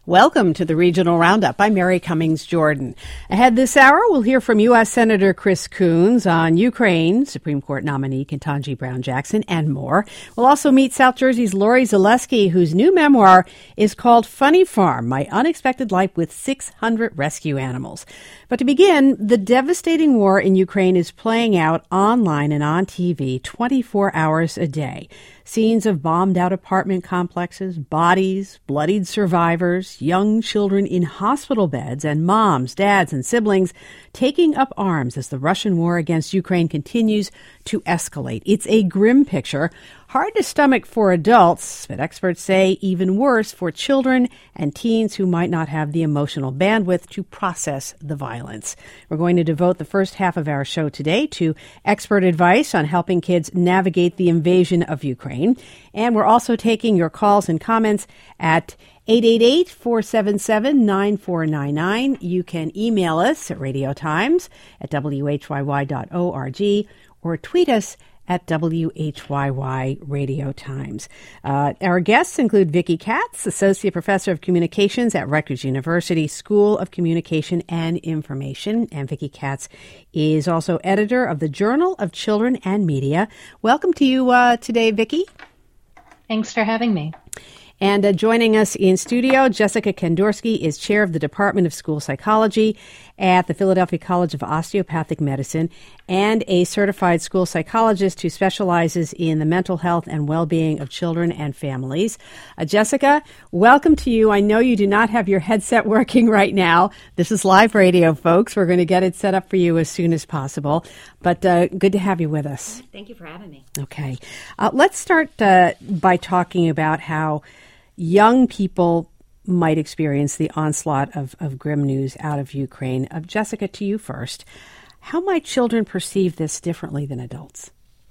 Welcome to the Regional Roundup. I'm Mary Cummings Jordan. Ahead this hour, we'll hear from U.S. Senator Chris Coons on Ukraine, Supreme Court nominee Ketanji Brown Jackson, and more. We'll also meet South Jersey's Lori Zaleski, whose new memoir is called Funny Farm, My Unexpected Life with 600 Rescue Animals. But to begin, the devastating war in Ukraine is playing out online and on TV 24 hours a day. Scenes of bombed-out apartment complexes, bodies, bloodied survivors, young children in hospital beds, and moms, dads, and siblings taking up arms as the Russian war against Ukraine continues to escalate. It's a grim picture, hard to stomach for adults, but experts say even worse for children and teens who might not have the emotional bandwidth to process the violence. We're going to devote the first half of our show today to expert advice on helping kids navigate the invasion of Ukraine. And we're also taking your calls and comments at 888-477-9499. You can email us at radiotimes@whyy.org or tweet us at WHYY Radio Times. Our guests include Vicki Katz, Associate Professor of Communications at Rutgers University School of Communication and Information. And Vicki Katz is also editor of the Journal of Children and Media. Welcome to you today, Vicki. Thanks for having me. And joining us in studio, Jessica Kandorsky is chair of the Department of School Psychology at the Philadelphia College of Osteopathic Medicine and a certified school psychologist who specializes in the mental health and well-being of children and families. Jessica, welcome to you. I know you do not have your headset working right now. This is live radio, folks. We're going to get it set up for you as soon as possible. But good to have you with us. Thank you for having me. Okay. Let's start by talking about how young people might experience the onslaught of grim news out of Ukraine. Jessica, to you first. How might children perceive this differently than adults?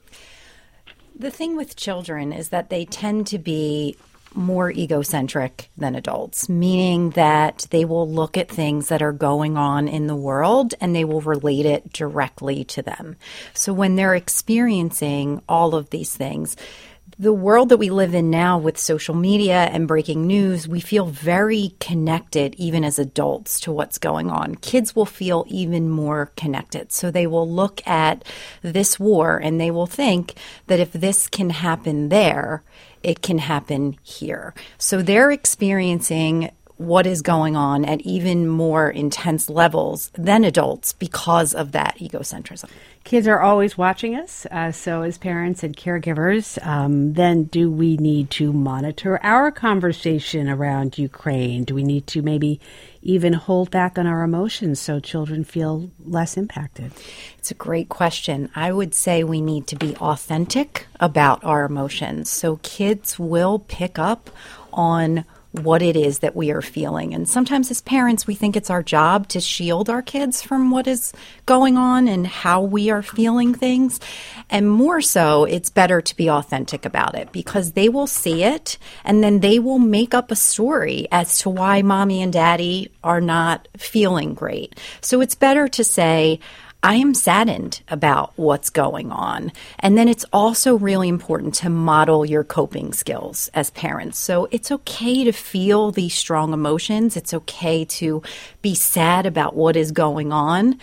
The thing with children is that they tend to be more egocentric than adults, meaning that they will look at things that are going on in the world and they will relate it directly to them. So when they're experiencing all of these things, the world that we live in now with social media and breaking news, we feel very connected even as adults to what's going on. Kids will feel even more connected. So they will look at this war and they will think that if this can happen there, it can happen here. So they're experiencing what is going on at even more intense levels than adults because of that egocentrism. Kids are always watching us, so as parents and caregivers, then do we need to monitor our conversation around Ukraine? Do we need to maybe even hold back on our emotions so children feel less impacted? It's a great question. I would say we need to be authentic about our emotions so kids will pick up on what it is that we are feeling. And sometimes as parents, we think it's our job to shield our kids from what is going on and how we are feeling things. And more so, it's better to be authentic about it because they will see it and then they will make up a story as to why mommy and daddy are not feeling great. So it's better to say, I am saddened about what's going on. And then it's also really important to model your coping skills as parents. So it's okay to feel these strong emotions. It's okay to be sad about what is going on.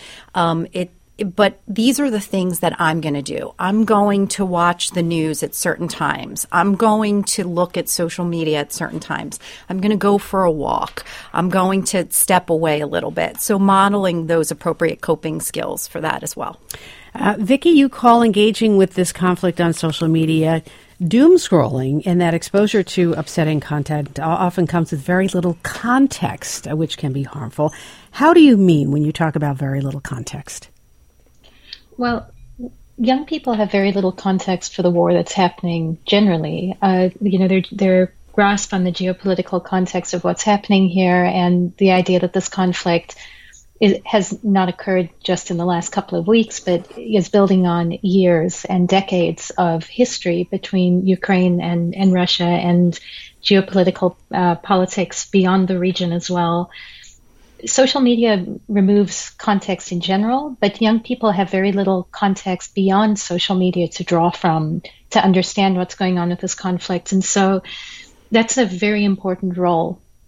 But these are the things that I'm going to do. I'm going to watch the news at certain times. I'm going to look at social media at certain times. I'm going to go for a walk. I'm going to step away a little bit. So modeling those appropriate coping skills for that as well. Vicki, you call engaging with this conflict on social media doom scrolling, and that exposure to upsetting content often comes with very little context, which can be harmful. How do you mean when you talk about very little context? Well, young people have very little context for the war that's happening generally. Their grasp on the geopolitical context of what's happening here and the idea that this conflict has not occurred just in the last couple of weeks, but is building on years and decades of history between Ukraine and Russia and geopolitical politics beyond the region as well. Social media removes context in general, but young people have very little context beyond social media to draw from to understand what's going on with this conflict. And so that's a very important role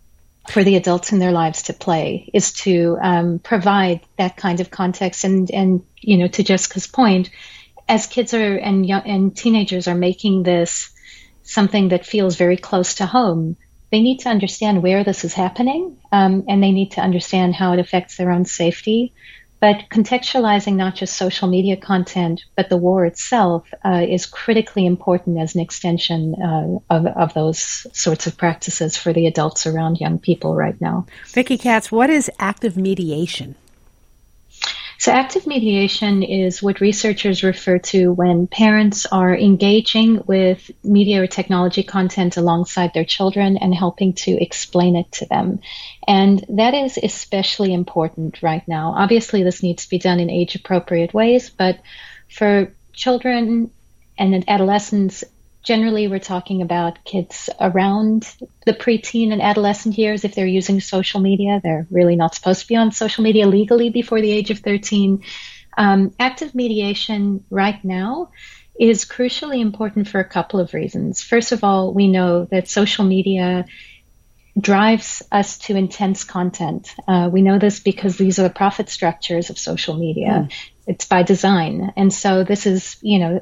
for the adults in their lives to play, is to provide that kind of context. And to Jessica's point, as kids and teenagers are making this something that feels very close to home, they need to understand where this is happening, and they need to understand how it affects their own safety. But contextualizing not just social media content, but the war itself is critically important as an extension of those sorts of practices for the adults around young people right now. Vicki Katz, what is active mediation? So active mediation is what researchers refer to when parents are engaging with media or technology content alongside their children and helping to explain it to them. And that is especially important right now. Obviously, this needs to be done in age-appropriate ways, but for children and adolescents, generally, we're talking about kids around the preteen and adolescent years. If they're using social media, they're really not supposed to be on social media legally before the age of 13. Active mediation right now is crucially important for a couple of reasons. First of all, we know that social media drives us to intense content. We know this because these are the profit structures of social media. It's by design. And so this is,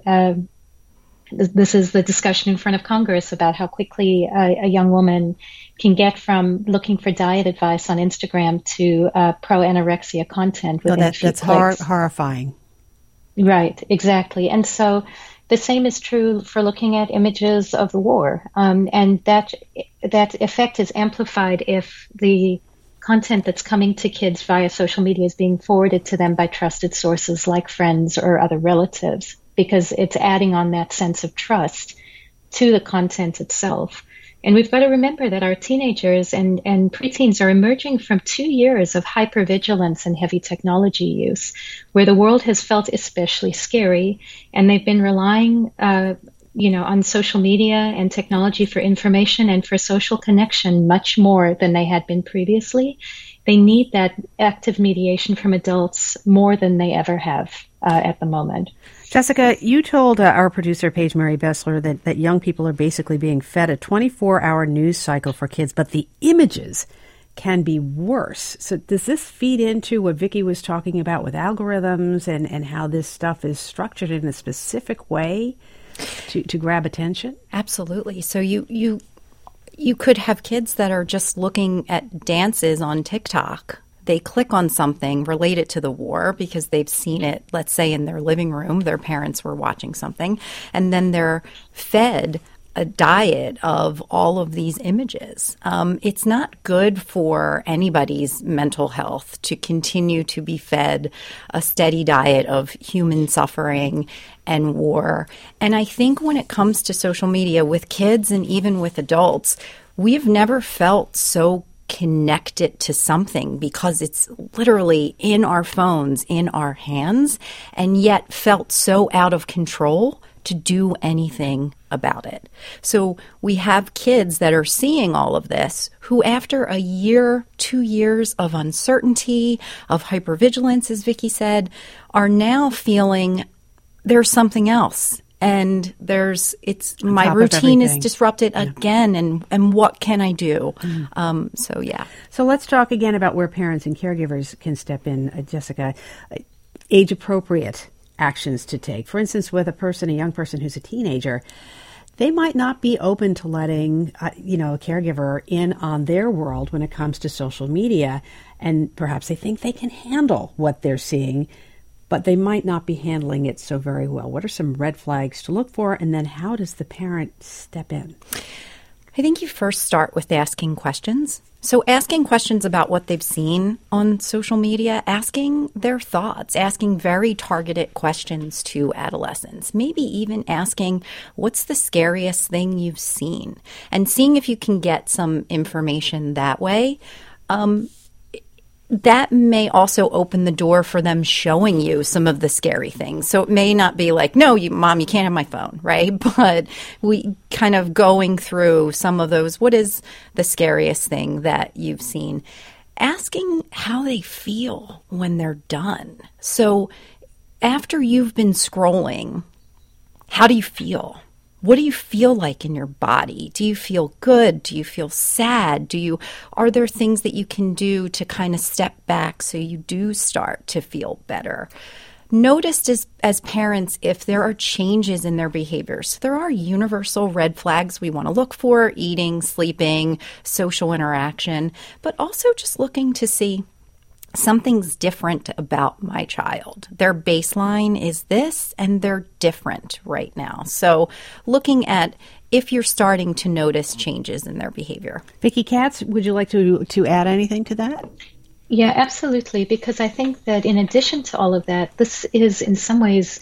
this is the discussion in front of Congress about how quickly a young woman can get from looking for diet advice on Instagram to pro-anorexia content within a few clicks. That's horrifying. Right, exactly. And so the same is true for looking at images of the war. And that effect is amplified if the content that's coming to kids via social media is being forwarded to them by trusted sources like friends or other relatives, because it's adding on that sense of trust to the content itself. And we've got to remember that our teenagers and preteens are emerging from 2 years of hypervigilance and heavy technology use, where the world has felt especially scary, and they've been relying on social media and technology for information and for social connection much more than they had been previously. They need that active mediation from adults more than they ever have at the moment. Jessica, you told our producer, Paige Mary Bessler, that young people are basically being fed a 24-hour news cycle for kids, but the images can be worse. So does this feed into what Vicki was talking about with algorithms and how this stuff is structured in a specific way to grab attention? Absolutely. So you could have kids that are just looking at dances on TikTok. They click on something related to the war because they've seen it, let's say, in their living room. Their parents were watching something, and then they're fed a diet of all of these images. It's not good for anybody's mental health to continue to be fed a steady diet of human suffering and war. And I think when it comes to social media with kids and even with adults, we've never felt so connected to something because it's literally in our phones, in our hands, and yet felt so out of control to do anything about it. So we have kids that are seeing all of this who, after a year, 2 years of uncertainty, of hypervigilance, as Vicki said, are now feeling there's something else. And my routine is disrupted again, and what can I do? So let's talk again about where parents and caregivers can step in, Jessica. Age-appropriate actions to take. For instance, with a young person who's a teenager, they might not be open to letting, a caregiver in on their world when it comes to social media, and perhaps they think they can handle what they're seeing, but they might not be handling it so very well. What are some red flags to look for, and then how does the parent step in? I think you first start with asking questions. So asking questions about what they've seen on social media, asking their thoughts, asking very targeted questions to adolescents, maybe even asking, what's the scariest thing you've seen? And seeing if you can get some information that way. That may also open the door for them showing you some of the scary things. So it may not be like, no, Mom, you can't have my phone, right? But we kind of going through some of those, what is the scariest thing that you've seen? Asking how they feel when they're done. So after you've been scrolling, how do you feel? What do you feel like in your body? Do you feel good? Do you feel sad? Are there things that you can do to kind of step back so you do start to feel better? Notice as parents if there are changes in their behaviors. There are universal red flags we want to look for: eating, sleeping, social interaction, but also just looking to see something's different about my child. Their baseline is this, and they're different right now. So looking at if you're starting to notice changes in their behavior. Vicki Katz, would you like to add anything to that? Yeah, absolutely, because I think that in addition to all of that, this is in some ways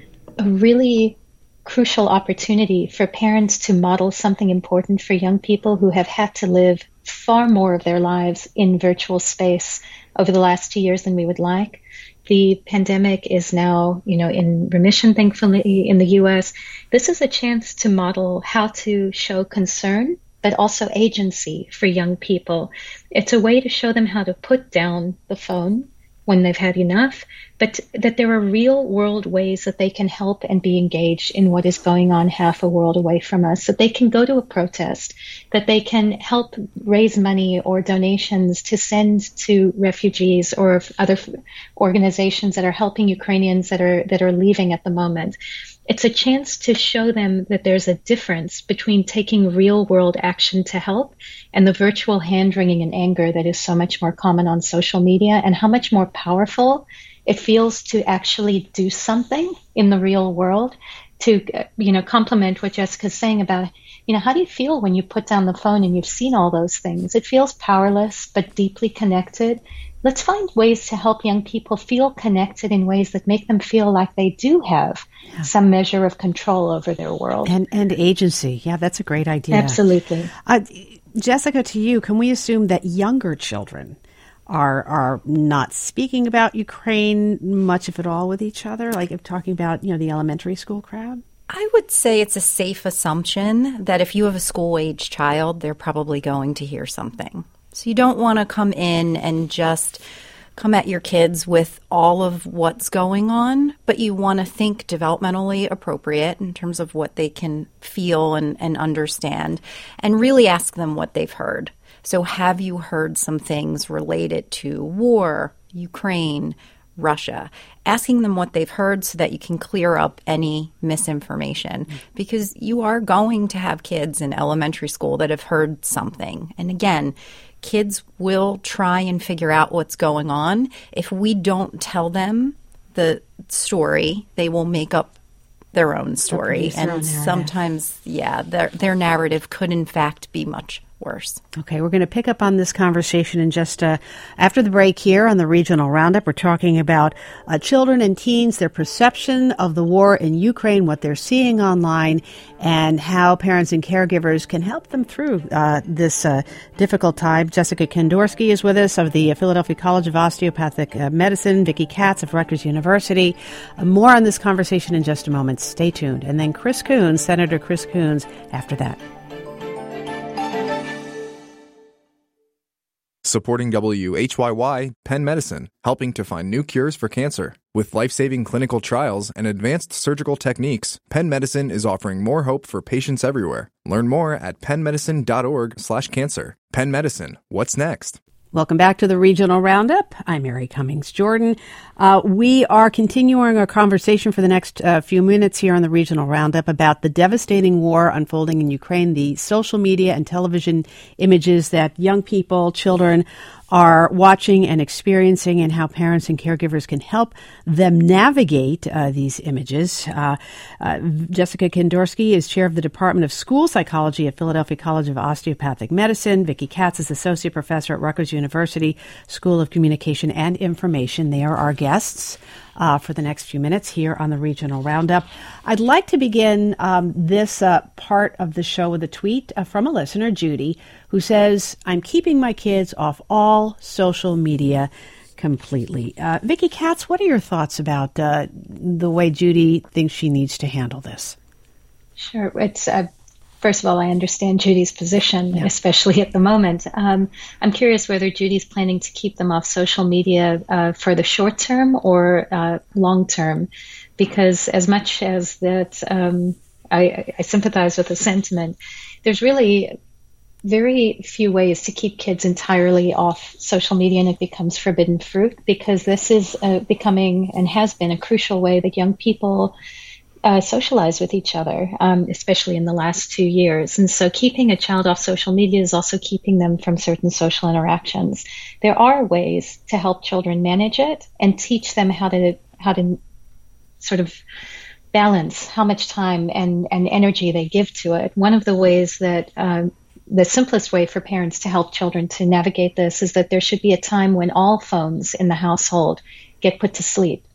a really crucial opportunity for parents to model something important for young people who have had to live far more of their lives in virtual space over the last 2 years than we would like. The pandemic is now, in remission, thankfully, in the U.S. This is a chance to model how to show concern, but also agency for young people. It's a way to show them how to put down the phone when they've had enough, but that there are real world ways that they can help and be engaged in what is going on half a world away from us, that they can go to a protest, that they can help raise money or donations to send to refugees or other organizations that are helping Ukrainians that are leaving at the moment. It's a chance to show them that there's a difference between taking real world action to help and the virtual hand-wringing and anger that is so much more common on social media, and how much more powerful it feels to actually do something in the real world to, complement what Jessica's saying about, how do you feel when you put down the phone and you've seen all those things? It feels powerless, but deeply connected. Let's find ways to help young people feel connected in ways that make them feel like they do have some measure of control over their world. And agency. Yeah, that's a great idea. Absolutely. Jessica, to you, can we assume that younger children are not speaking about Ukraine much, if at all, with each other? Like if talking about, the elementary school crowd? I would say it's a safe assumption that if you have a school-age child, they're probably going to hear something. So you don't want to come in and just come at your kids with all of what's going on, but you want to think developmentally appropriate in terms of what they can feel and understand, and really ask them what they've heard. So have you heard some things related to war, Ukraine, Russia? Asking them what they've heard so that you can clear up any misinformation, because you are going to have kids in elementary school that have heard something. And again, kids will try and figure out what's going on. If we don't tell them the story, they will make up their own story. And sometimes, their narrative could in fact be much worse. Okay, we're going to pick up on this conversation in just after the break here on the Regional Roundup. We're talking about children and teens, their perception of the war in Ukraine, what they're seeing online, and how parents and caregivers can help them through this difficult time. Jessica Kandorsky is with us of the Philadelphia College of Osteopathic Medicine, Vicki Katz of Rutgers University. More on this conversation in just a moment. Stay tuned. And then Chris Coons, Senator Chris Coons, after that. Supporting WHYY, Penn Medicine, helping to find new cures for cancer. With life-saving clinical trials and advanced surgical techniques, Penn Medicine is offering more hope for patients everywhere. Learn more at pennmedicine.org/cancer. Penn Medicine, what's next? Welcome back to the Regional Roundup. I'm Mary Cummings Jordan. We are continuing our conversation for the next few minutes here on the Regional Roundup about the devastating war unfolding in Ukraine, the social media and television images that young people, children, are watching and experiencing, and how parents and caregivers can help them navigate these images. Jessica Kandorsky is chair of the Department of School Psychology at Philadelphia College of Osteopathic Medicine. Vicki Katz is associate professor at Rutgers University School of Communication and Information. They are our guests for the next few minutes here on the Regional Roundup. I'd like to begin this part of the show with a tweet from a listener, Judy, who says, "I'm keeping my kids off all social media completely." Vicki Katz, what are your thoughts about the way Judy thinks she needs to handle this? Sure. It's first of all, I understand Judy's position, especially at the moment. I'm curious whether Judy's planning to keep them off social media for the short term or long term, because as much as that I sympathize with the sentiment. There's really very few ways to keep kids entirely off social media, and it becomes forbidden fruit, because this is becoming and has been a crucial way that young people socialize with each other, especially in the last 2 years. And so keeping a child off social media is also keeping them from certain social interactions. There are ways to help children manage it and teach them how to sort of balance how much time and energy they give to it. One of the ways that the simplest way for parents to help children to navigate this is that there should be a time when all phones in the household get put to sleep.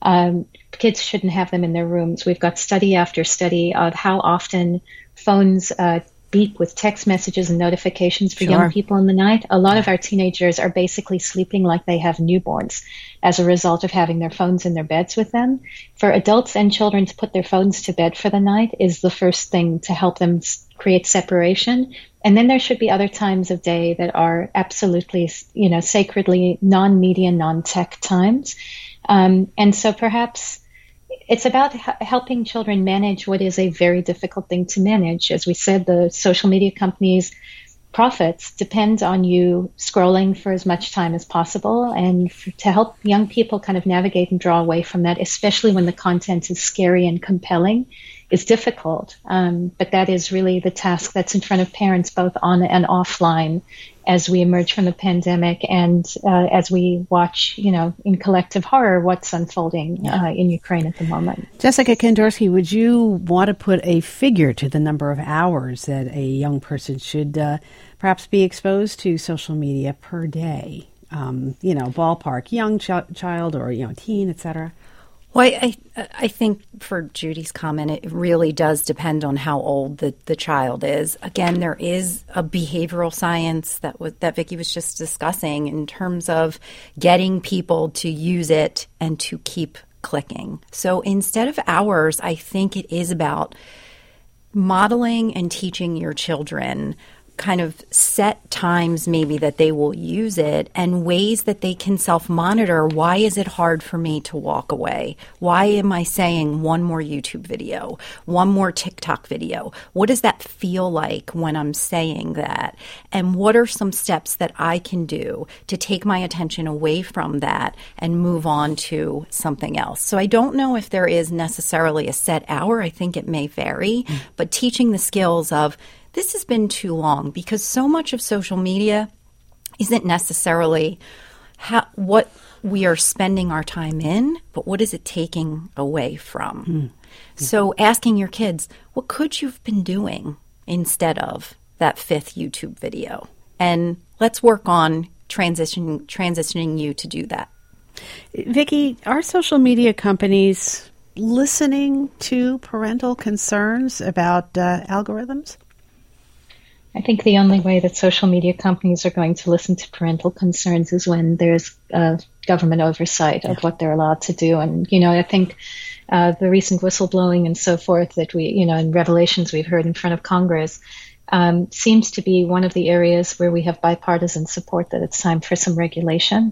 Kids shouldn't have them in their rooms. We've got study after study of how often phones beep with text messages and notifications for young people in the night. A lot of our teenagers are basically sleeping like they have newborns as a result of having their phones in their beds with them. For adults and children to put their phones to bed for the night is the first thing to help them create separation. And then there should be other times of day that are absolutely, sacredly non-media, non-tech times. And so perhaps it's about helping children manage what is a very difficult thing to manage. As we said, the social media companies' profits depend on you scrolling for as much time as possible, and to help young people kind of navigate and draw away from that, especially when the content is scary and compelling, is difficult. But that is really the task that's in front of parents, both on and offline, as we emerge from the pandemic and as we watch, in collective horror, what's unfolding in Ukraine at the moment. Jessica Kandorsky, would you want to put a figure to the number of hours that a young person should perhaps be exposed to social media per day? Ballpark, young child or, teen, et cetera? Well, I think for Judy's comment, it really does depend on how old the child is. Again, there is a behavioral science that Vicki was just discussing in terms of getting people to use it and to keep clicking. So instead of hours, I think it is about modeling and teaching your children kind of set times maybe that they will use it and ways that they can self-monitor. Why is it hard for me to walk away? Why am I saying one more YouTube video, one more TikTok video? What does that feel like when I'm saying that? And what are some steps that I can do to take my attention away from that and move on to something else? So I don't know if there is necessarily a set hour. I think it may vary, but teaching the skills of this has been too long, because so much of social media isn't necessarily what we are spending our time in, but what is it taking away from? Mm-hmm. So asking your kids, what could you have been doing instead of that 5th YouTube video? And let's work on transitioning you to do that. Vicki, are social media companies listening to parental concerns about algorithms? I think the only way that social media companies are going to listen to parental concerns is when there's government oversight of what they're allowed to do. And, I think the recent whistleblowing and so forth that we, in revelations we've heard in front of Congress seems to be one of the areas where we have bipartisan support that it's time for some regulation.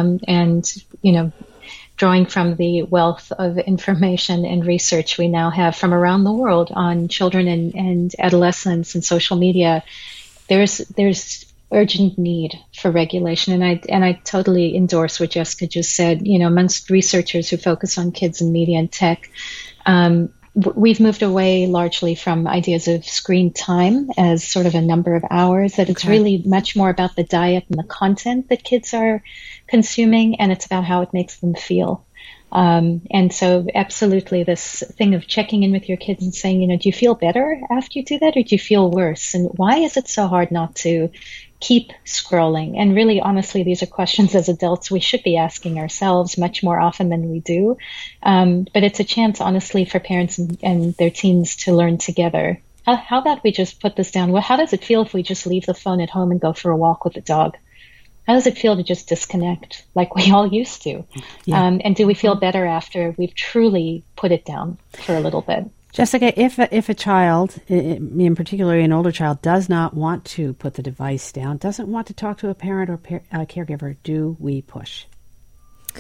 Drawing from the wealth of information and research we now have from around the world on children and adolescents and social media, there's urgent need for regulation. And I totally endorse what Jessica just said. Amongst researchers who focus on kids and media and tech, we've moved away largely from ideas of screen time as sort of a number of hours, that it's really much more about the diet and the content that kids are consuming, and it's about how it makes them feel. And so absolutely this thing of checking in with your kids and saying, do you feel better after you do that, or do you feel worse? And why is it so hard not to keep scrolling? And really, honestly, these are questions as adults we should be asking ourselves much more often than we do. But it's a chance, honestly, for parents and their teens to learn together. How about we just put this down? Well, how does it feel if we just leave the phone at home and go for a walk with the dog? How does it feel to just disconnect like we all used to? Yeah. And do we feel better after we've truly put it down for a little bit? Jessica, if a child, in particular an older child, does not want to put the device down, doesn't want to talk to a parent or a caregiver, do we push?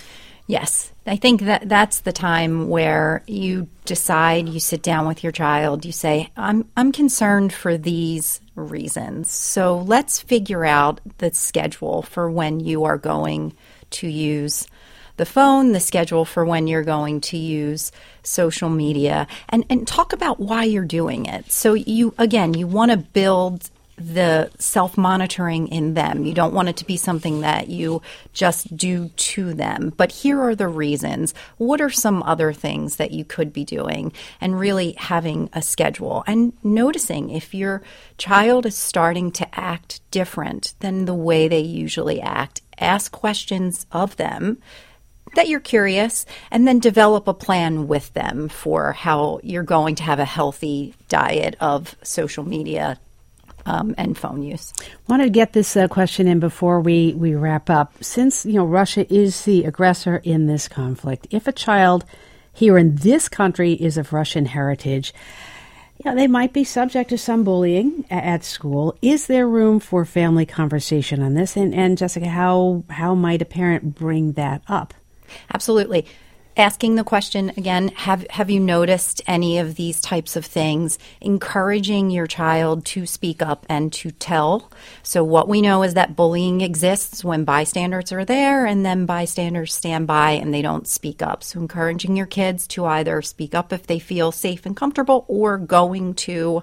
Yes, I think that's the time where you decide, you sit down with your child, you say, I'm concerned for these reasons. So let's figure out the schedule for when you are going to use the phone, the schedule for when you're going to use social media, and talk about why you're doing it. So you want to build the self-monitoring in them. You don't want it to be something that you just do to them. But here are the reasons. What are some other things that you could be doing? And really having a schedule and noticing if your child is starting to act different than the way they usually act. Ask questions of them that you're curious, and then develop a plan with them for how you're going to have a healthy diet of social media and phone use. Want to get this question in before we wrap up. Since, Russia is the aggressor in this conflict, if a child here in this country is of Russian heritage, they might be subject to some bullying at school. Is there room for family conversation on this? And Jessica, how might a parent bring that up? Absolutely. Asking the question again, have you noticed any of these types of things? Encouraging your child to speak up and to tell. So what we know is that bullying exists when bystanders are there, and then bystanders stand by and they don't speak up. So encouraging your kids to either speak up if they feel safe and comfortable, or going to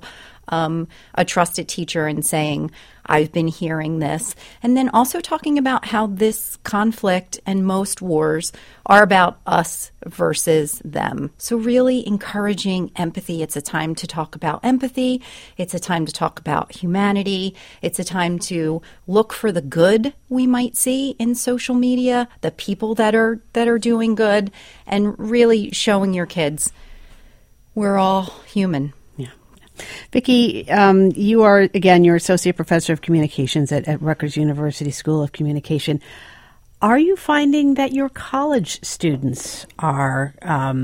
a trusted teacher and saying, I've been hearing this. And then also talking about how this conflict and most wars are about us versus them. So really encouraging empathy. It's a time to talk about empathy. It's a time to talk about humanity. It's a time to look for the good we might see in social media, the people that are doing good, and really showing your kids we're all human. Vicki, you're Associate Professor of Communications at Rutgers University School of Communication. Are you finding that your college students are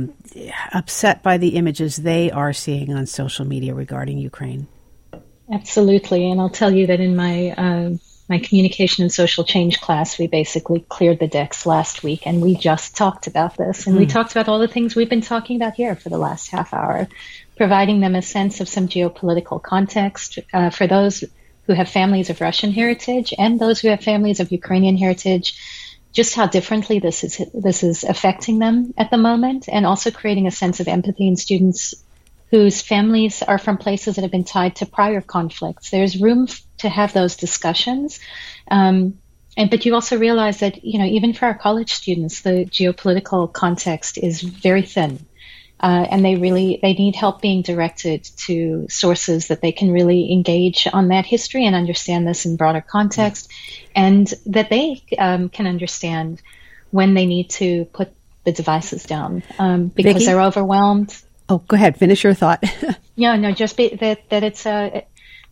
upset by the images they are seeing on social media regarding Ukraine? Absolutely. And I'll tell you that in my communication and social change class, we basically cleared the decks last week, and we just talked about this. And we talked about all the things we've been talking about here for the last half hour, providing them a sense of some geopolitical context for those who have families of Russian heritage and those who have families of Ukrainian heritage, just how differently this is affecting them at the moment, and also creating a sense of empathy in students whose families are from places that have been tied to prior conflicts. There's room to have those discussions. But you also realize that, even for our college students, the geopolitical context is very thin. And they need help being directed to sources that they can really engage on that history and understand this in broader context, and that they can understand when they need to put the devices down because Vicki? They're overwhelmed. Oh, go ahead. Finish your thought. Yeah, no, just that it's a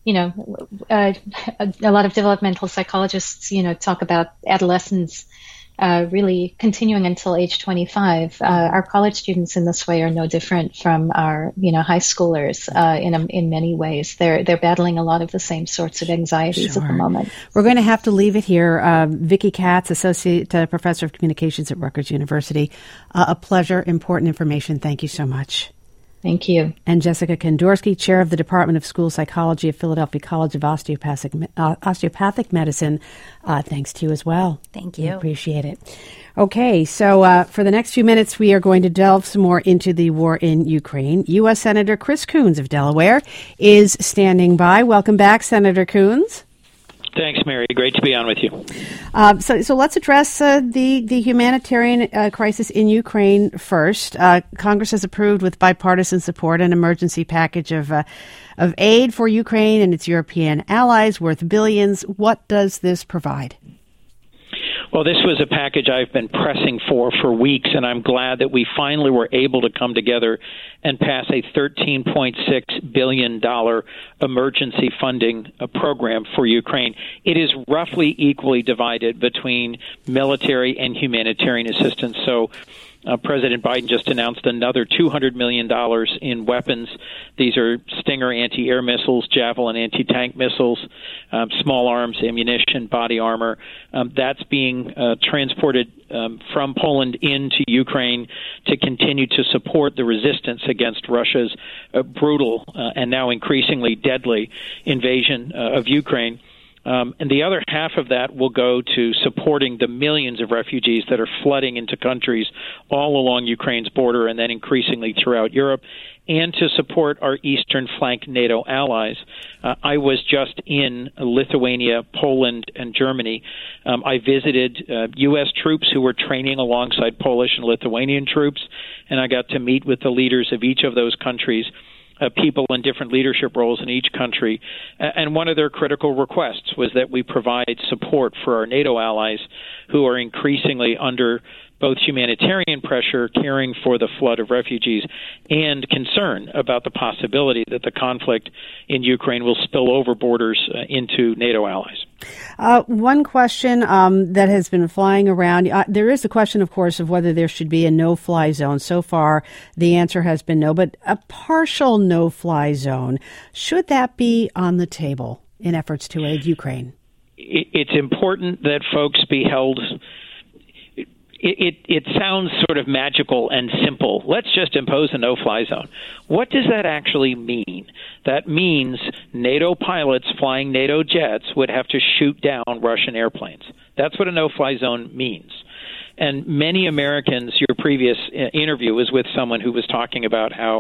lot of developmental psychologists, talk about adolescence really continuing until age 25. Our college students in this way are no different from our, high schoolers in many ways. They're battling a lot of the same sorts of anxieties at the moment. We're going to have to leave it here. Vicki Katz, Associate Professor of Communications at Rutgers University. A pleasure, important information. Thank you so much. Thank you. And Jessica Kandorsky, Chair of the Department of School Psychology at Philadelphia College of Osteopathic Medicine. Thanks to you as well. Thank you. I appreciate it. Okay, so for the next few minutes, we are going to delve some more into the war in Ukraine. U.S. Senator Chris Coons of Delaware is standing by. Welcome back, Senator Coons. Thanks, Mary. Great to be on with you. So let's address the humanitarian crisis in Ukraine first. Congress has approved with bipartisan support an emergency package of aid for Ukraine and its European allies worth billions. What does this provide? Well, this was a package I've been pressing for weeks, and I'm glad that we finally were able to come together and pass a $13.6 billion emergency funding program for Ukraine. It is roughly equally divided between military and humanitarian assistance. So President Biden just announced another $200 million in weapons. These are Stinger anti-air missiles, Javelin anti-tank missiles, small arms, ammunition, body armor. That's being transported from Poland into Ukraine to continue to support the resistance against Russia's brutal and now increasingly deadly invasion of Ukraine. And the other half of that will go to supporting the millions of refugees that are flooding into countries all along Ukraine's border and then increasingly throughout Europe, and to support our eastern flank NATO allies. I was just in Lithuania, Poland, and Germany. I visited U.S. troops who were training alongside Polish and Lithuanian troops, and I got to meet with the leaders of each of those countries. People in different leadership roles in each country. And one of their critical requests was that we provide support for our NATO allies who are increasingly under both humanitarian pressure, caring for the flood of refugees, and concern about the possibility that the conflict in Ukraine will spill over borders into NATO allies. One question that has been flying around, there is a question, of course, of whether there should be a no-fly zone. So far, the answer has been no, but a partial no-fly zone, should that be on the table in efforts to aid Ukraine? It's important that folks be held. It sounds sort of magical and simple. Let's just impose a no-fly zone. What does that actually mean? That means NATO pilots flying NATO jets would have to shoot down Russian airplanes. That's what a no-fly zone means. And many Americans, your previous interview was with someone who was talking about how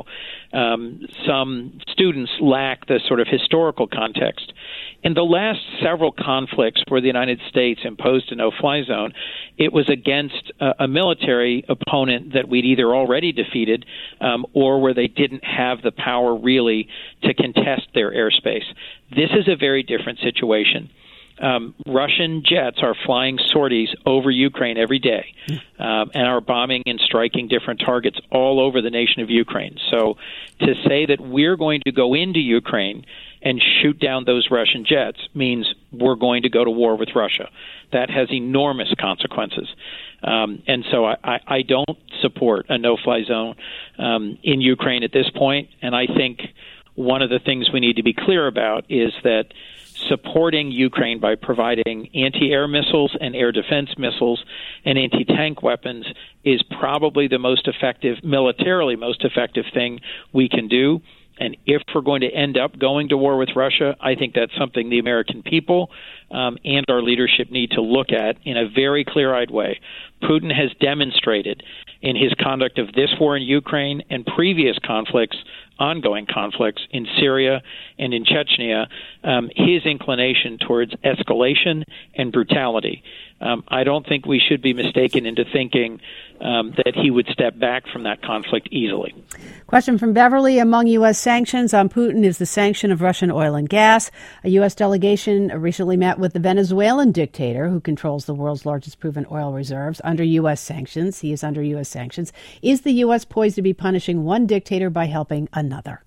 some students lack the sort of historical context. In the last several conflicts where the United States imposed a no-fly zone, it was against a military opponent that we'd either already defeated or where they didn't have the power really to contest their airspace. This is a very different situation. Russian jets are flying sorties over Ukraine every day and are bombing and striking different targets all over the nation of Ukraine. So to say that we're going to go into Ukraine and shoot down those Russian jets means we're going to go to war with Russia. That has enormous consequences. And so I don't support a no-fly zone in Ukraine at this point. And I think one of the things we need to be clear about is that supporting Ukraine by providing anti-air missiles and air defense missiles and anti-tank weapons is probably the most effective, militarily most effective thing we can do. And if we're going to end up going to war with Russia, I think that's something the American people and our leadership need to look at in a very clear-eyed way. Putin has demonstrated in his conduct of this war in Ukraine and previous conflicts, ongoing conflicts in Syria and in Chechnya, his inclination towards escalation and brutality. I don't think we should be mistaken into thinking that he would step back from that conflict easily. Question from Beverly. Among U.S. sanctions on Putin is the sanction of Russian oil and gas. A U.S. delegation recently met with the Venezuelan dictator who controls the world's largest proven oil reserves under U.S. sanctions. He is under U.S. sanctions. Is the U.S. poised to be punishing one dictator by helping another?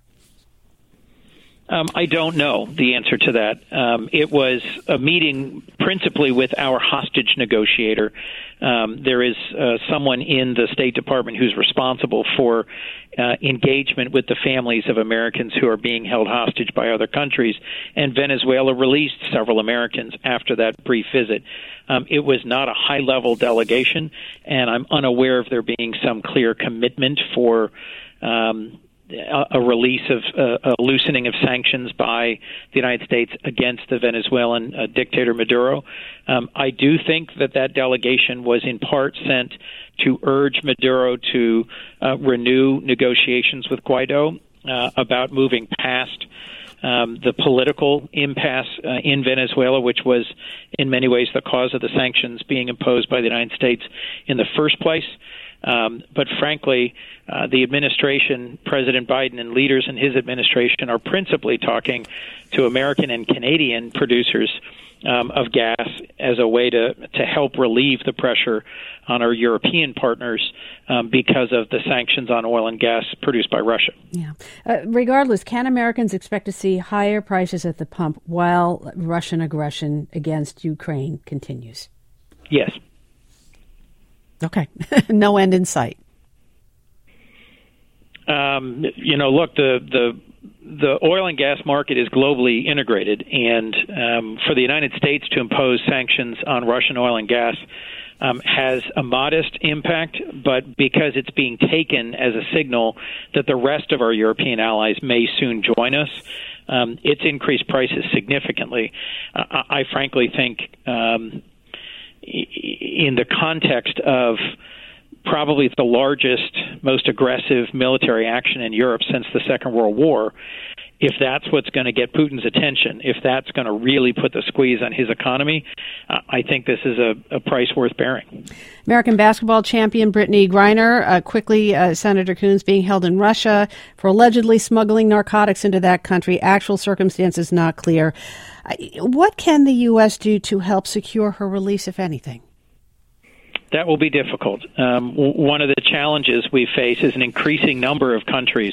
I don't know the answer to that. It was a meeting principally with our hostage negotiator. There is someone in the State Department who's responsible for engagement with the families of Americans who are being held hostage by other countries, and Venezuela released several Americans after that brief visit. It was not a high-level delegation, and I'm unaware of there being some clear commitment for a release of a loosening of sanctions by the United States against the Venezuelan dictator Maduro. I do think that delegation was in part sent to urge Maduro to renew negotiations with Guaido about moving past the political impasse in Venezuela, which was in many ways the cause of the sanctions being imposed by the United States in the first place. But frankly, the administration, President Biden and leaders in his administration are principally talking to American and Canadian producers of gas as a way to help relieve the pressure on our European partners because of the sanctions on oil and gas produced by Russia. Yeah. Regardless, can Americans expect to see higher prices at the pump while Russian aggression against Ukraine continues? Yes. Okay. No end in sight. Look, the oil and gas market is globally integrated, and for the United States to impose sanctions on Russian oil and gas has a modest impact, but because it's being taken as a signal that the rest of our European allies may soon join us, it's increased prices significantly. I frankly think in the context of probably the largest, most aggressive military action in Europe since the Second World War, if that's what's going to get Putin's attention, if that's going to really put the squeeze on his economy, I think this is a price worth bearing. American basketball champion Brittany Griner, quickly, Senator Coons, being held in Russia for allegedly smuggling narcotics into that country. Actual circumstances not clear. What can the U.S. do to help secure her release, if anything? That will be difficult. One of the challenges we face is an increasing number of countries,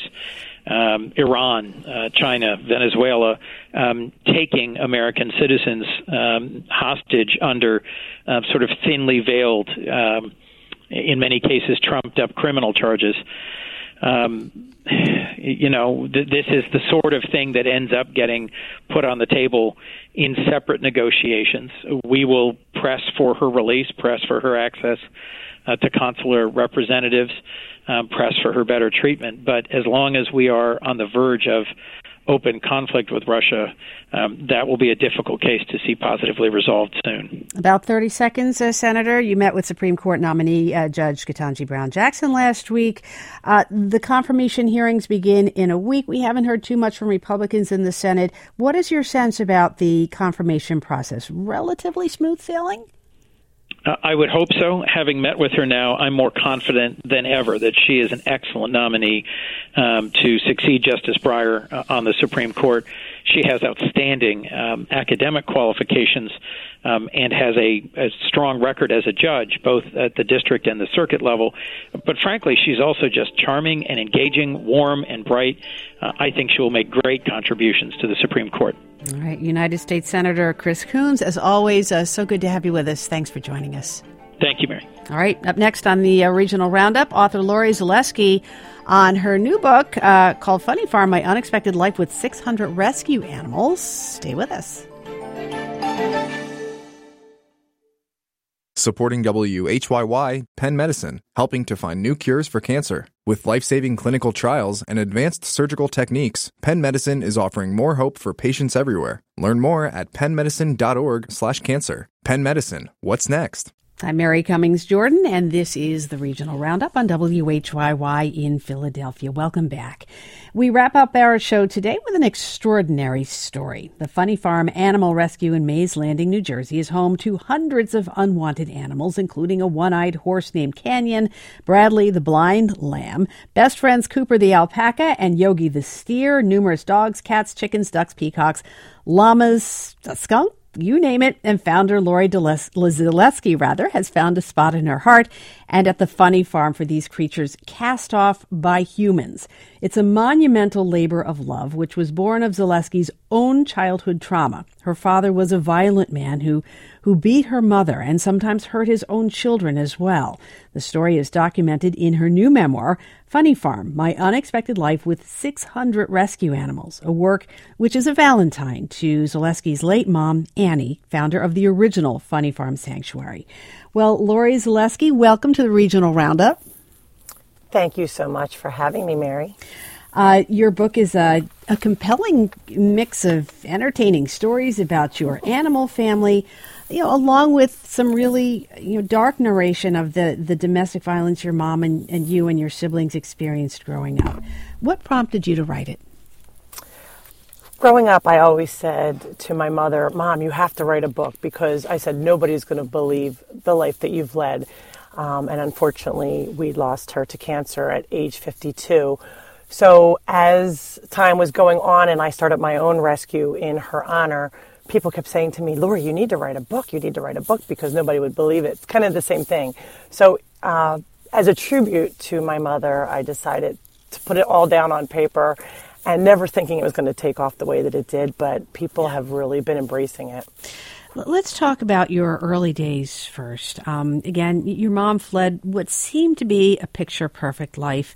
Iran, China, Venezuela, taking American citizens hostage under sort of thinly veiled, in many cases, trumped-up criminal charges. This is the sort of thing that ends up getting put on the table in separate negotiations. We will press for her release, press for her access to consular representatives, press for her better treatment. But as long as we are on the verge of open conflict with Russia, that will be a difficult case to see positively resolved soon. About 30 seconds, Senator. You met with Supreme Court nominee Judge Ketanji Brown Jackson last week. The confirmation hearings begin in a week. We haven't heard too much from Republicans in the Senate. What is your sense about the confirmation process? Relatively smooth sailing? I would hope so. Having met with her now, I'm more confident than ever that she is an excellent nominee to succeed Justice Breyer on the Supreme Court. She has outstanding academic qualifications and has a strong record as a judge, both at the district and the circuit level. But frankly, she's also just charming and engaging, warm and bright. I think she will make great contributions to the Supreme Court. All right, United States Senator Chris Coons, as always, so good to have you with us. Thanks for joining us. Thank you, Mary. All right, up next on the Regional Roundup, author Lori Zaleski on her new book called Funny Farm, My Unexpected Life with 600 Rescue Animals. Stay with us. Supporting WHYY, Penn Medicine, helping to find new cures for cancer. With life-saving clinical trials and advanced surgical techniques, Penn Medicine is offering more hope for patients everywhere. Learn more at pennmedicine.org/cancer. Penn Medicine, what's next? I'm Mary Cummings Jordan, and this is the Regional Roundup on WHYY in Philadelphia. Welcome back. We wrap up our show today with an extraordinary story. The Funny Farm Animal Rescue in Mays Landing, New Jersey, is home to hundreds of unwanted animals, including a one-eyed horse named Canyon, Bradley the blind lamb, best friends Cooper the alpaca, and Yogi the steer, numerous dogs, cats, chickens, ducks, peacocks, llamas, a skunk, you name it, and founder Lori Zaleski has found a spot in her heart and at the Funny Farm for these creatures cast off by humans. It's a monumental labor of love, which was born of Zaleski's own childhood trauma. Her father was a violent man who beat her mother and sometimes hurt his own children as well. The story is documented in her new memoir, Funny Farm, My Unexpected Life with 600 Rescue Animals, a work which is a valentine to Zaleski's late mom, Annie, founder of the original Funny Farm Sanctuary. Well, Lori Zaleski, welcome to the Regional Roundup. Thank you so much for having me, Mary. Your book is a compelling mix of entertaining stories about your animal family, along with some really dark narration of the domestic violence your mom and you and your siblings experienced growing up. What prompted you to write it? Growing up, I always said to my mother, Mom, you have to write a book, because I said nobody's going to believe the life that you've led. And unfortunately, we lost her to cancer at age 52. So as time was going on and I started my own rescue in her honor, people kept saying to me, Lori, you need to write a book. You need to write a book, because nobody would believe it. It's kind of the same thing. So as a tribute to my mother, I decided to put it all down on paper, and never thinking it was going to take off the way that it did. But people have really been embracing it. Let's talk about your early days first. Again, your mom fled what seemed to be a picture-perfect life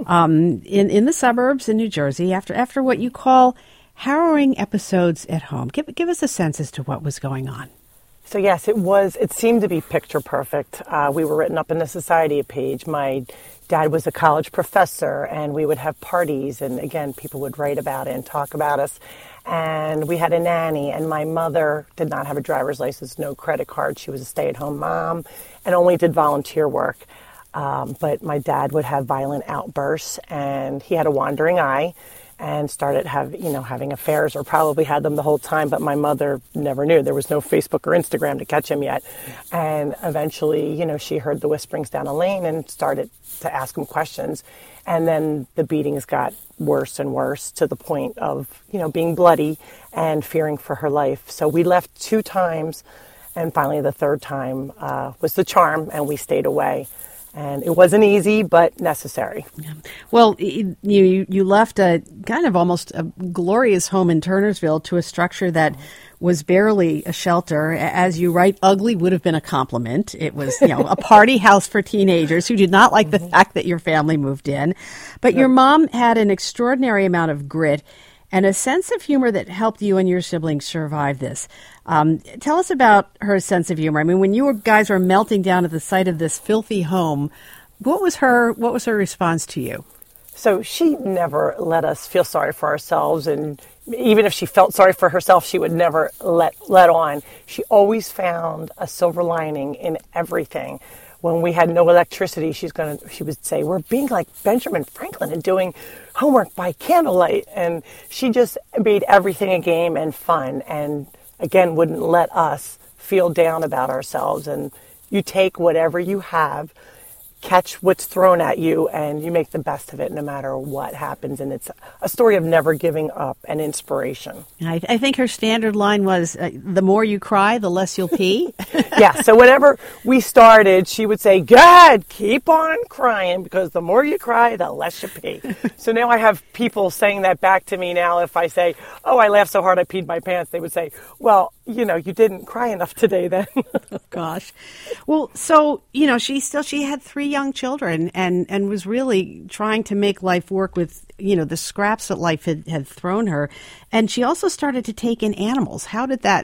in the suburbs in New Jersey after what you call harrowing episodes at home. Give us a sense as to what was going on. So yes, it seemed to be picture perfect. We were written up in the society page. My dad was a college professor, and we would have parties, and again, people would write about it and talk about us. And we had a nanny, and my mother did not have a driver's license, no credit card. She was a stay-at-home mom and only did volunteer work. But my dad would have violent outbursts, and he had a wandering eye and started having affairs, or probably had them the whole time, but my mother never knew. There was no Facebook or Instagram to catch him yet. And eventually, she heard the whisperings down a lane and started to ask him questions. And then the beatings got worse and worse to the point of, being bloody and fearing for her life. So we left 2 times, and finally the 3rd time was the charm, and we stayed away. And it wasn't easy, but necessary. Yeah. Well, you left a kind of almost a glorious home in Turnersville to a structure that was barely a shelter. As you write, ugly would have been a compliment. It was, a party house for teenagers who did not like the fact that your family moved in. But your mom had an extraordinary amount of grit and a sense of humor that helped you and your siblings survive this. Tell us about her sense of humor. I mean, when you guys were melting down at the sight of this filthy home, what was her response to you? So she never let us feel sorry for ourselves, and even if she felt sorry for herself, she would never let on. She always found a silver lining in everything. When we had no electricity, she would say, "We're being like Benjamin Franklin and doing homework by candlelight." And she just made everything a game and fun, and again, wouldn't let us feel down about ourselves. And you take whatever you have, catch what's thrown at you, and you make the best of it no matter what happens. And it's a story of never giving up and inspiration. I think her standard line was, the more you cry, the less you'll pee. Yeah, so whenever we started, she would say, "God, keep on crying, because the more you cry, the less you pee." So now I have people saying that back to me now. If I say, "Oh, I laughed so hard I peed my pants," they would say, "Well, you didn't cry enough today then." Oh, gosh. Well, so, she had 3 young children and was really trying to make life work with, the scraps that life had thrown her. And she also started to take in animals. How did that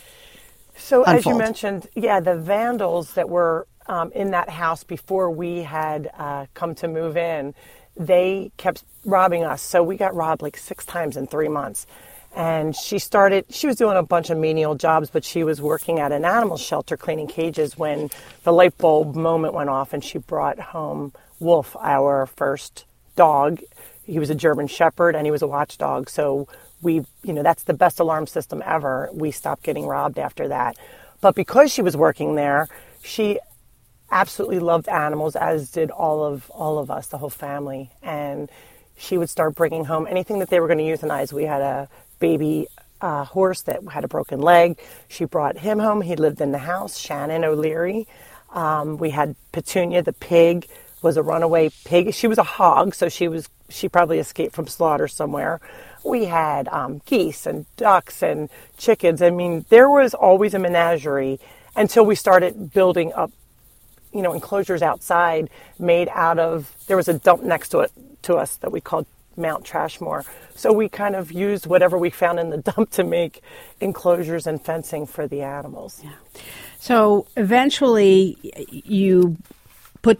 So unfold? As you mentioned, the vandals that were in that house before we had come to move in, they kept robbing us. So we got robbed like 6 times in 3 months. And she was doing a bunch of menial jobs, but she was working at an animal shelter cleaning cages when the light bulb moment went off, and she brought home Wolf, our first dog. He was a German Shepherd, and he was a watchdog. So that's the best alarm system ever. We stopped getting robbed after that. But because she was working there, she absolutely loved animals, as did all of us, the whole family. And she would start bringing home anything that they were going to euthanize. We had a baby horse that had a broken leg. She brought him home. He lived in the house, Shannon O'Leary. We had Petunia, the pig, was a runaway pig. She was a hog, so she probably escaped from slaughter somewhere. We had geese and ducks and chickens. I mean, there was always a menagerie until we started building up, enclosures outside made out of, there was a dump next to us that we called Mount Trashmore. So we kind of used whatever we found in the dump to make enclosures and fencing for the animals. Yeah. So eventually you bought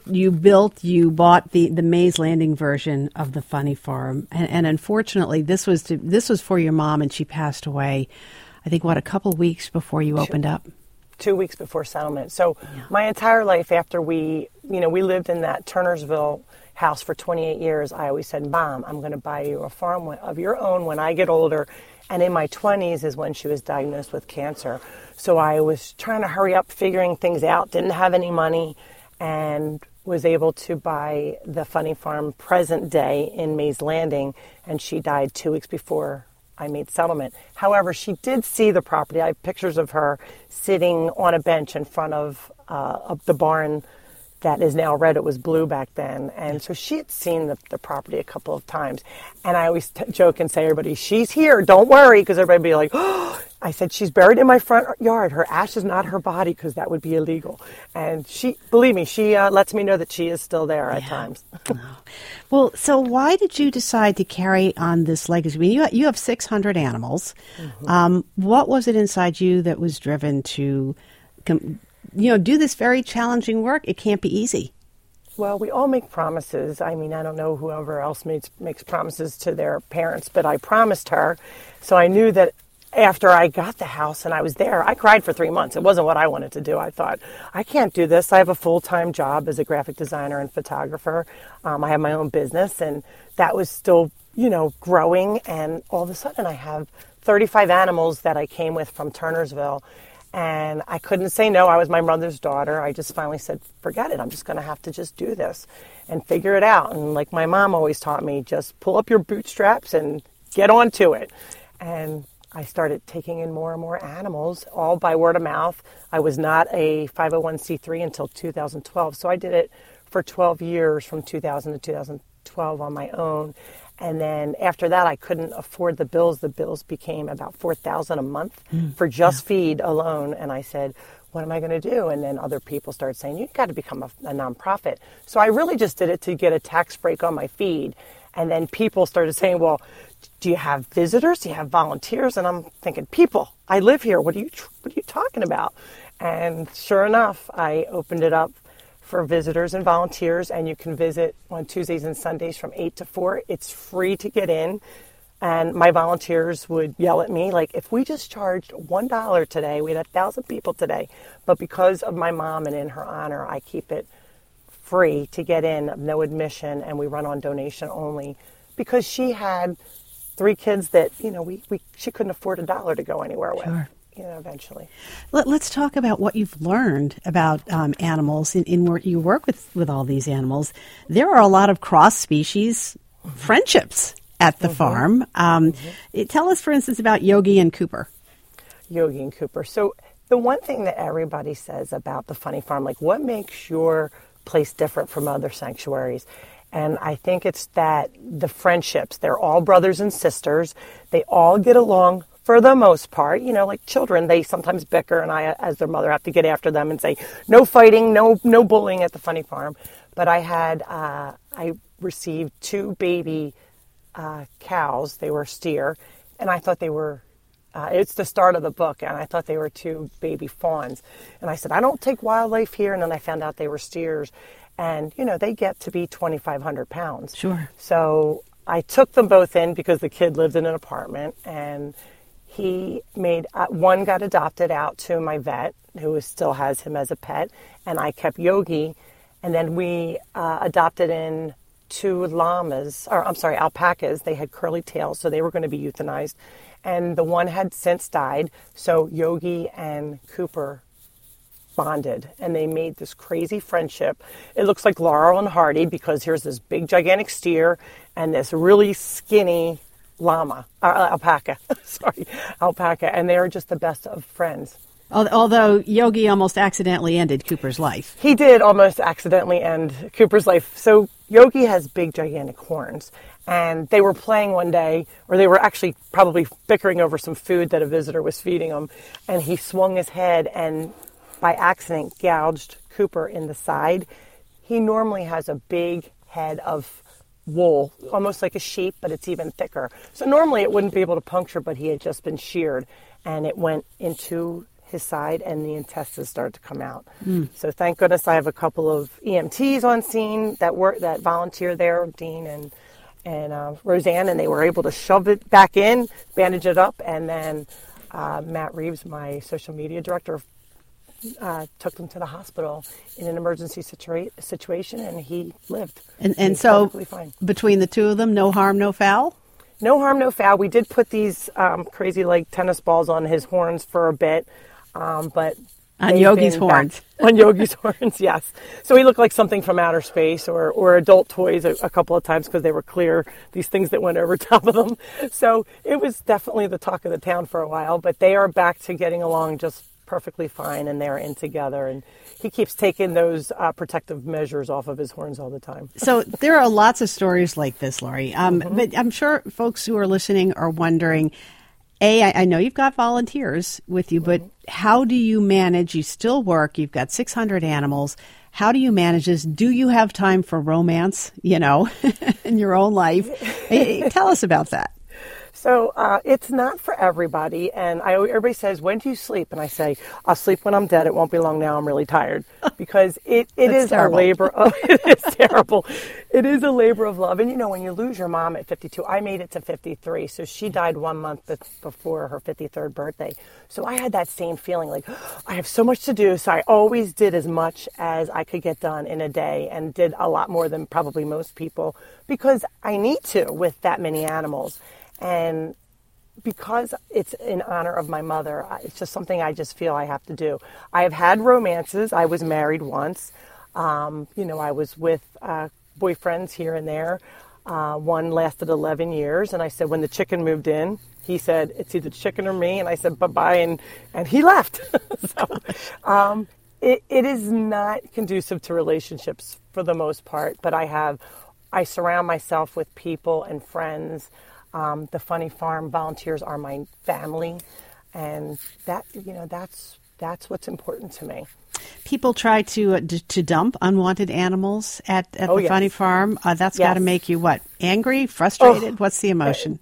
the Mays Landing version of the Funny Farm. And unfortunately, this was for your mom, and she passed away, I think, a couple weeks before you opened up? 2 weeks before settlement. So my entire life after we lived in that Turnersville house for 28 years, I always said, "Mom, I'm going to buy you a farm of your own when I get older." And in my 20s is when she was diagnosed with cancer. So I was trying to hurry up, figuring things out, didn't have any money, and was able to buy the Funny Farm present day in Mays Landing. And she died 2 weeks before I made settlement. However, she did see the property. I have pictures of her sitting on a bench in front of the barn that is now red. It was blue back then. And so she had seen the property a couple of times. And I always joke and say, everybody, she's here, don't worry, because everybody would be like, oh, I said, she's buried in my front yard. Her ash is not her body, because that would be illegal. And she, believe me, she lets me know that she is still there at times. Well, so why did you decide to carry on this legacy? I mean, you have 600 animals. What was it inside you that was driven to do this very challenging work? It can't be easy. Well, we all make promises. I mean, I don't know whoever else makes promises to their parents, but I promised her. So I knew that after I got the house and I was there, I cried for 3 months. It wasn't what I wanted to do. I thought, I can't do this. I have a full-time job as a graphic designer and photographer. I have my own business, and that was still, growing. And all of a sudden I have 35 animals that I came with from Turnersville. And I couldn't say no. I was my mother's daughter. I just finally said, forget it. I'm just going to have to just do this and figure it out. And like my mom always taught me, just pull up your bootstraps and get on to it. And I started taking in more and more animals, all by word of mouth. I was not a 501c3 until 2012. So I did it for 12 years, from 2000 to 2012 on my own. And then after that, I couldn't afford the bills. The bills became about $4,000 a month for just feed alone. And I said, what am I going to do? And then other people started saying, you've got to become a nonprofit. So I really just did it to get a tax break on my feed. And then people started saying, well, do you have visitors? Do you have volunteers? And I'm thinking, people, I live here. What are you talking about? And sure enough, I opened it up for visitors and volunteers, and you can visit on Tuesdays and Sundays from 8 to 4. It's free to get in. And my volunteers would yell at me, like, if we just charged $1 today, we had 1,000 people today. But because of my mom and in her honor, I keep it free to get in, no admission, and we run on donation only. Because she had 3 kids that, she couldn't afford $1 to go anywhere with. Sure. Eventually. Let's talk about what you've learned about animals in where you work with all these animals. There are a lot of cross-species friendships at the farm. Tell us, for instance, about Yogi and Cooper. Yogi and Cooper. So the one thing that everybody says about the Funny Farm, like, what makes your place different from other sanctuaries? And I think it's that the friendships, they're all brothers and sisters. They all get along for the most part. Like children, they sometimes bicker, and I, as their mother, have to get after them and say, no fighting, no bullying at the Funny Farm. But I received 2 baby cows. They were steer, and I thought they were, it's the start of the book, and I thought they were 2 baby fawns. And I said, I don't take wildlife here, and then I found out they were steers. And, they get to be 2,500 pounds. Sure. So I took them both in because the kid lived in an apartment, and he made, one got adopted out to my vet, who still has him as a pet, and I kept Yogi. And then we adopted in 2 alpacas. They had curly tails, so they were going to be euthanized. And the one had since died, so Yogi and Cooper bonded, and they made this crazy friendship. It looks like Laurel and Hardy, because here's this big gigantic steer and this really skinny alpaca, and they are just the best of friends. Although Yogi almost accidentally ended Cooper's life. He did almost accidentally end Cooper's life. So Yogi has big gigantic horns, and they were playing one day, or they were actually probably bickering over some food that a visitor was feeding them, and he swung his head and by accident gouged Cooper in the side. He normally has a big head of wool, almost like a sheep, but it's even thicker. So normally it wouldn't be able to puncture, but he had just been sheared, and it went into his side, and the intestines started to come out. So thank goodness I have a couple of EMTs on scene that volunteer there, Dean and Roseanne, and they were able to shove it back in, bandage it up, and then Matt Reeves, my social media director, took them to the hospital in an emergency situation, and he lived. And so fine. Between the 2 of them, no harm, no foul? No harm, no foul. We did put these crazy like tennis balls on his horns for a bit, but on Yogi's horns. On Yogi's horns, yes. So he looked like something from outer space or adult toys a couple of times, because they were clear, these things that went over top of them. So it was definitely the talk of the town for a while, but they are back to getting along just perfectly fine, and they're in together. And he keeps taking those protective measures off of his horns all the time. So there are lots of stories like this, Lori. But I'm sure folks who are listening are wondering, I know you've got volunteers with you, but how do you manage? You still work. You've got 600 animals. How do you manage this? Do you have time for romance, in your own life? Tell us about that. So it's not for everybody, and everybody says, when do you sleep? And I say, I'll sleep when I'm dead. It won't be long now. I'm really tired. Because it is terrible. A labor of, it is terrible. It is a labor of love. And when you lose your mom at 52, I made it to 53, so she died 1 month before her 53rd birthday. So I had that same feeling like, I have so much to do, so I always did as much as I could get done in a day, and did a lot more than probably most people, because I need to with that many animals. And because it's in honor of my mother, it's just something I just feel I have to do. I have had romances. I was married once. I was with boyfriends here and there. One lasted 11 years. And I said, when the chicken moved in, he said, it's either chicken or me. And I said, bye-bye. And he left. So it is not conducive to relationships for the most part. But I surround myself with people and friends. The Funny Farm volunteers are my family, and that's what's important to me. People try to dump unwanted animals at the Funny Farm. That's got to make you what? Angry, frustrated? What's the emotion?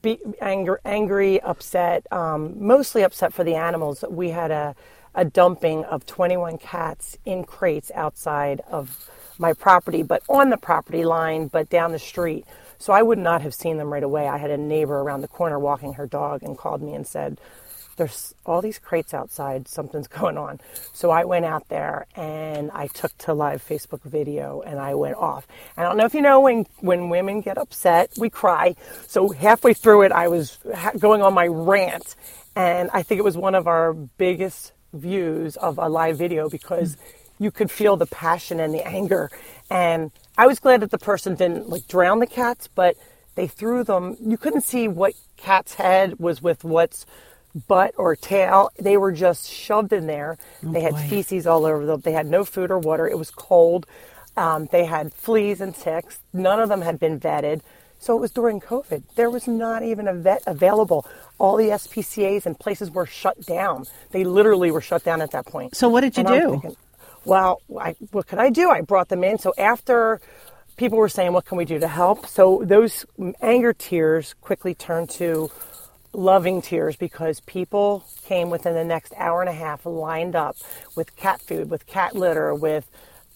Angry, upset. Mostly upset for the animals. We had a dumping of 21 cats in crates outside of my property, but on the property line, but down the street. So I would not have seen them right away. I had a neighbor around the corner walking her dog and called me and said, there's all these crates outside, something's going on. So I went out there and I took to live Facebook video and I went off. And I don't know if you know, when women get upset, we cry. So halfway through it, I was going on my rant. And I think it was one of our biggest views of a live video because you could feel the passion and the anger. And I was glad that the person didn't drown the cats, but they threw them. You couldn't see what cat's head was with what's butt or tail. They were just shoved in there. They had feces all over them. They had no food or water. It was cold. They had fleas and ticks. None of them had been vetted. So it was during COVID. There was not even a vet available. All the SPCAs and places were shut down. They literally were shut down at that point. So what did you do? Thinking, well, what could I do? I brought them in. So after people were saying, what can we do to help? So those anger tears quickly turned to loving tears because people came within the next hour and a half lined up with cat food, with cat litter, with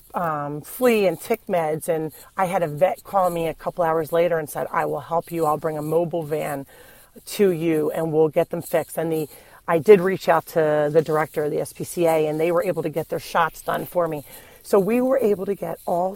flea and tick meds. And I had a vet call me a couple hours later and said, I will help you. I'll bring a mobile van to you and we'll get them fixed. And I did reach out to the director of the SPCA and they were able to get their shots done for me. So we were able to get all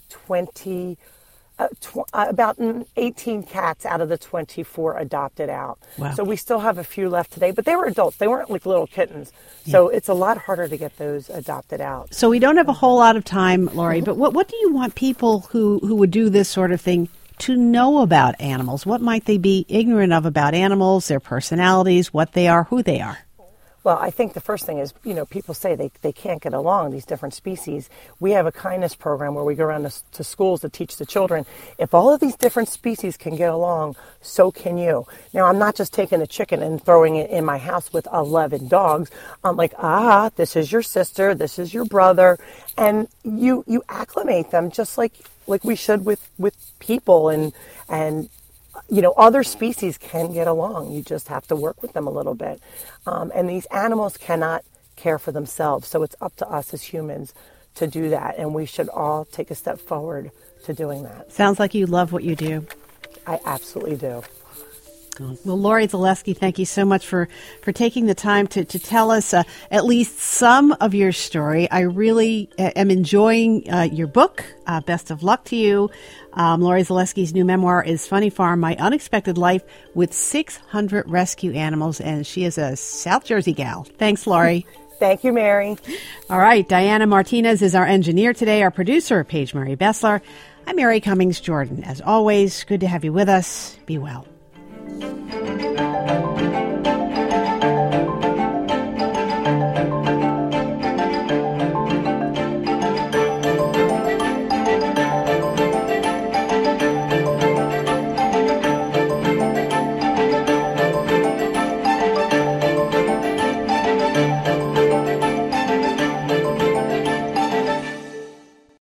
about 18 cats out of the 24 adopted out. Wow. So we still have a few left today, but they were adults. They weren't like little kittens. So it's a lot harder to get those adopted out. So we don't have a whole lot of time, Lori, but what do you want people who would do this sort of thing to know about animals? What might they be ignorant of about animals, their personalities, what they are, who they are? Well, I think the first thing is, people say they can't get along, these different species. We have a kindness program where we go around to schools to teach the children, if all of these different species can get along, so can you. Now, I'm not just taking a chicken and throwing it in my house with 11 dogs. I'm like, this is your sister, this is your brother. And you acclimate them just like we should with people and other species can get along. You just have to work with them a little bit. And these animals cannot care for themselves. So it's up to us as humans to do that. And we should all take a step forward to doing that. Sounds like you love what you do. I absolutely do. Well, Lori Zaleski, thank you so much for taking the time to tell us at least some of your story. I really am enjoying your book. Best of luck to you. Lori Zaleski's new memoir is Funny Farm, My Unexpected Life with 600 Rescue Animals, and she is a South Jersey gal. Thanks, Lori. Thank you, Mary. All right, Diana Martinez is our engineer today, our producer, Paige Murray Bessler. I'm Mary Cummings Jordan. As always, good to have you with us. Be well.